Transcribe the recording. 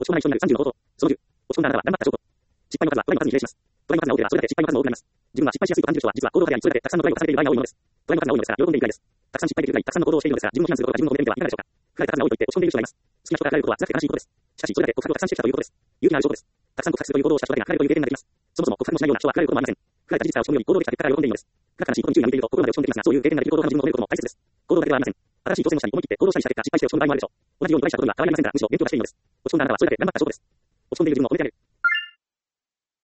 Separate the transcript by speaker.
Speaker 1: 落ち込まない人になる30の方法。その10。落ち込んだあなたは頑張った証拠。失敗の数はトライの数に比例します。トライの数が多ければそれだけ失敗の数も多くなります。自分は失敗しやすいと感じる人は実は行動派であり、それだけたくさんのトライを重ねている場合が多いものです。トライの数が多いのですから喜んでいるくらいです。たくさん失敗できるくらいたくさんの行動をしているのですから、自分を非難することが自分の褒めるではいかがでしょうか。振られた数が多いと言って落ち込んでいる人がいます。好きな人から振られることは辛くて悲しいことです。しかし、それだけ告白をたくさんしてきたということです。勇気のある証拠です。たくさん告白するという行動をした人だけが振られるという経験ができます。そもそも告白もしないような人は振られることもありません。振られた事実が落ち込むように行動できた結果から喜んでいるのです。が悲しいことに注意が向いていると心まで落ち込んできますが、そういう経験ができる行動派の自分を褒めることも大切です。行動だけではありません。新しい挑戦をしたり思い切って行動したりした結果失敗して落ち込む場合もあるでしょう。同じようにトライしたことには変わりありませんから、むしろ勉強がしているのです。落ち込んだあなたはそれだけ頑張った証拠です。落ち込んでいる自分を褒めてあげる。